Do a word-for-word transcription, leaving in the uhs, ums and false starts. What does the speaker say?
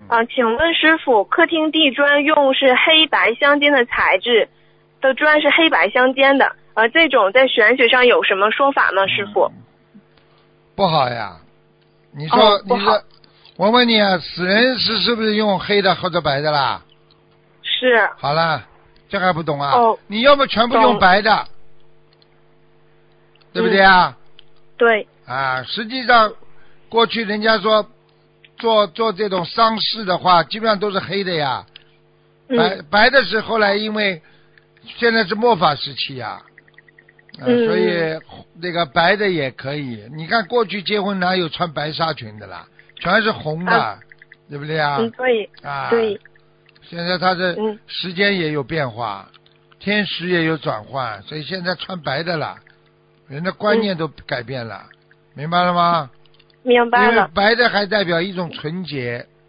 啊、呃，请问师傅，客厅地砖用是黑白相间的材质的砖，是黑白相间的，呃，这种在玄学上有什么说法呢？师傅？ 不好呀，你说、 哦、 你说，我问你啊，死人是是不是用黑的或者白的啦？ 是。 好了，这还不懂啊？ 哦， 你要么全部用白的，对不对啊？ 嗯、对。 啊，实际上过去人家说做做这种丧事的话，基本上都是黑的呀。白、嗯、白的是后来因为现在是末法时期呀、啊，呃、 嗯， 所以那个白的也可以。你看过去结婚哪有穿白纱裙的啦，全是红的，啊、对不对啊？ 嗯，对。 啊， 对。 现在它的时间也有变化，嗯、天时也有转换，所以现在穿白的了，人的观念都改变了，嗯、明白了吗？ 明白了。 因为白的还代表一种纯洁，